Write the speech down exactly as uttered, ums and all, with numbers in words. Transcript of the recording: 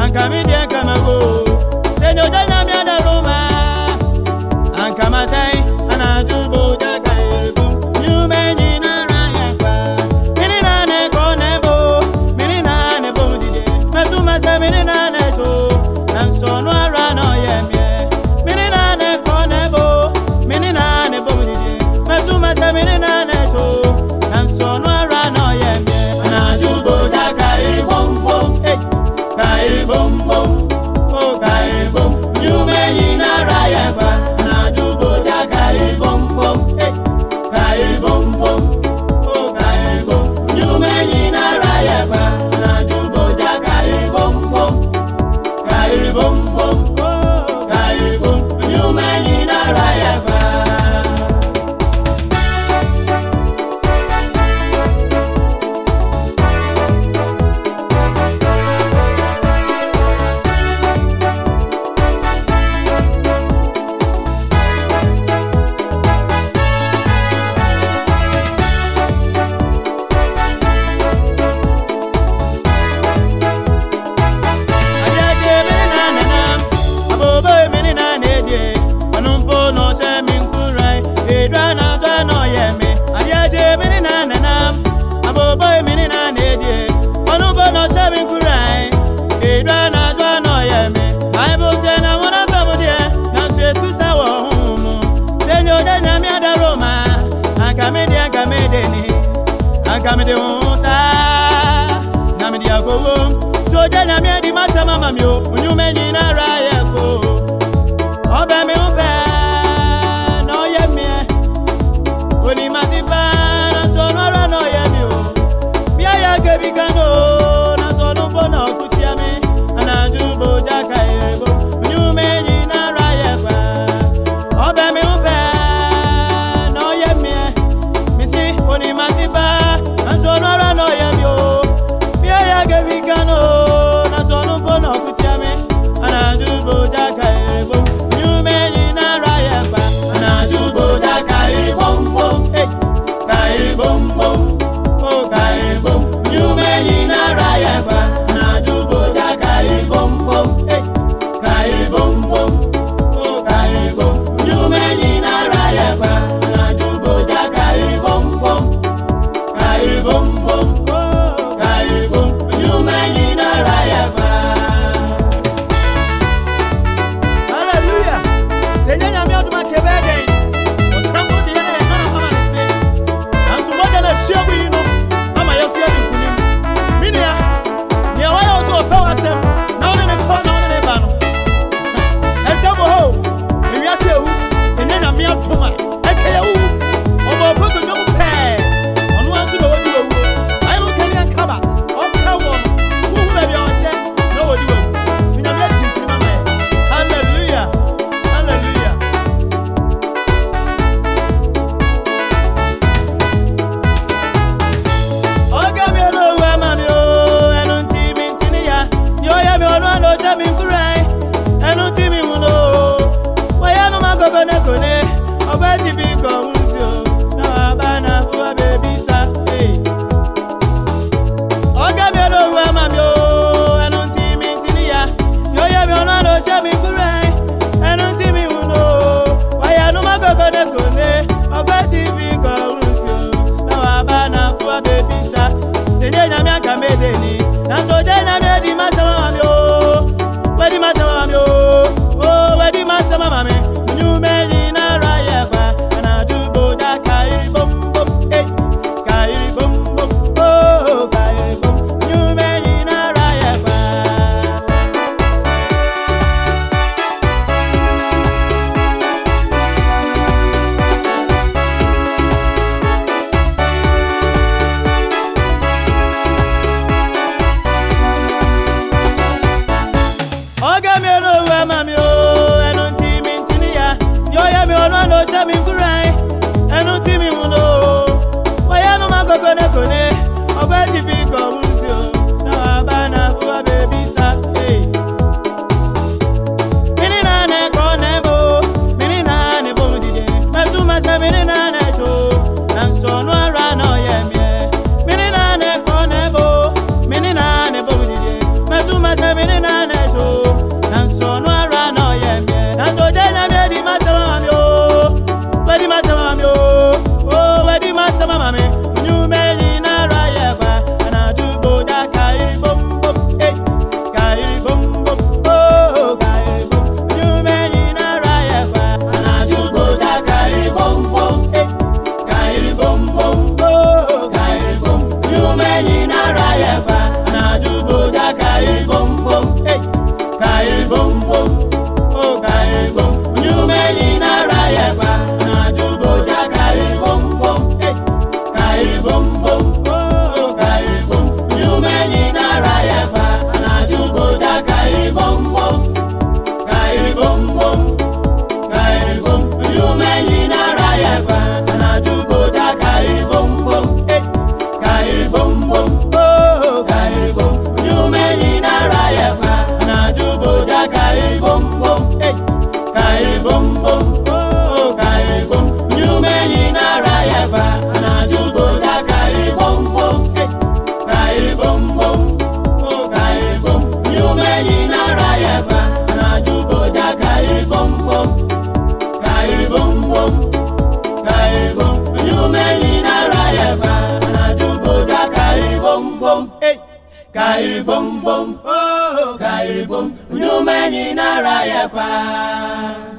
Ankami dia kamago Senyo janya mi ada Roma Ankama sai anajubo jaga ego Nyume nyina raya kwa Mini nane konebo Mini nane bomdide Mesuma se mini nane to Nansono arano yemye Mini nane konebo Mini nane bomdide Mesuma se mini nane to Nansono arano yemye Anajubo jaga ego bom Hey Kai bom bom Oh kai bom Nyume nyina raya kwa Anajubo jaga kai bom bom Hey Kai bom bom Oh kai bom Nyume nyina raya kwa Anajubo jaga kai bom bom Kai bom bom Oh kai bom Nyume nyina raya kwa Akamede onsa namidi akowo soja nyame di masama mamio unyume nyina raya ko obe mi upe no ye mi oni masiba na sono ra no ye mi o bia ya gebi kano na sono bona okutia mi anajubo jaka ego unyume nyina raya kwa obe mi upe no ye mi misi oni masiba Sonora no yamio, bia ya gebi kano, na sonu bono kutiame, anajubo jaka ebo, nyume kwa anaju boja kai bom bom kai bom bom oh kai bom nyume nyina raya kwa anaju boja kai bom bom kai bom bom kai bom nyume nyina raya kwa anaju boja kai bom bom kai bom bom oh kai bom nyume nyina raya kwa